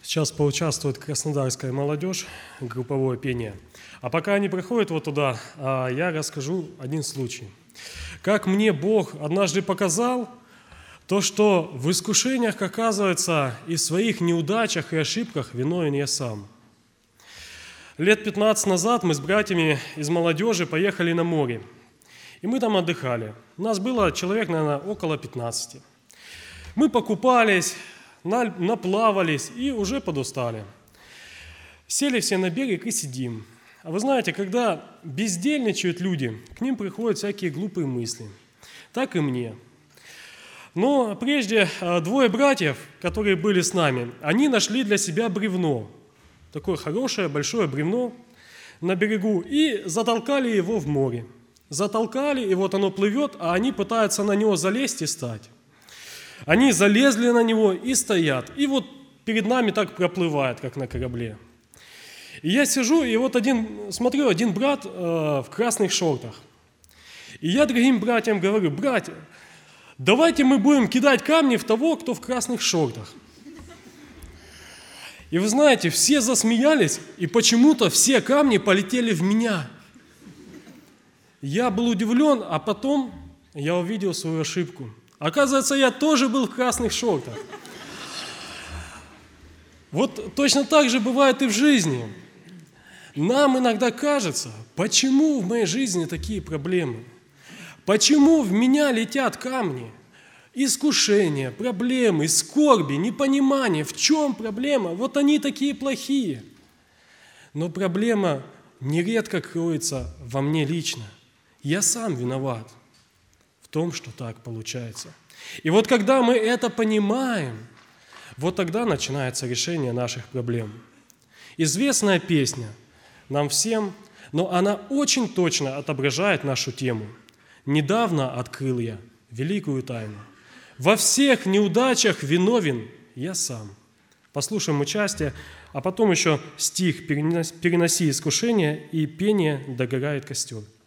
Сейчас поучаствует краснодарская молодежь, групповое пение. А пока они приходят вот туда, я расскажу один случай. Как мне Бог однажды показал, то, что в искушениях, оказывается, и в своих неудачах и ошибках виновен я сам. Лет 15 назад мы с братьями из молодежи поехали на море. И мы там отдыхали. У нас было человек, наверное, около 15. Мы покупались, наплавались и уже подустали. Сели все на берег и сидим. А вы знаете, когда бездельничают люди, к ним приходят всякие глупые мысли. Так и мне. Но прежде двое братьев, которые были с нами, они нашли для себя бревно. Такое хорошее, большое бревно на берегу и затолкали его в море. Затолкали, и вот оно плывет, а они пытаются на него залезть и стать. Они залезли на него и стоят. И вот перед нами так проплывает, как на корабле. И я сижу, и вот смотрю, один брат в красных шортах. И я другим братьям говорю: братья, давайте мы будем кидать камни в того, кто в красных шортах. И вы знаете, все засмеялись, и почему-то все камни полетели в меня. Я был удивлен, а потом я увидел свою ошибку. Оказывается, я тоже был в красных шортах. Вот точно так же бывает и в жизни. Нам иногда кажется, почему в моей жизни такие проблемы? Почему в меня летят камни? Искушения, проблемы, скорби, непонимание. В чем проблема? Вот они такие плохие. Но проблема нередко кроется во мне лично. Я сам виноват в том, что так получается. И вот когда мы это понимаем, вот тогда начинается решение наших проблем. Известная песня нам всем, но она очень точно отображает нашу тему. «Недавно открыл я великую тайну. Во всех неудачах виновен я сам». Послушаем участие, а потом еще стих «Переноси искушение» и пение «Догорает костер».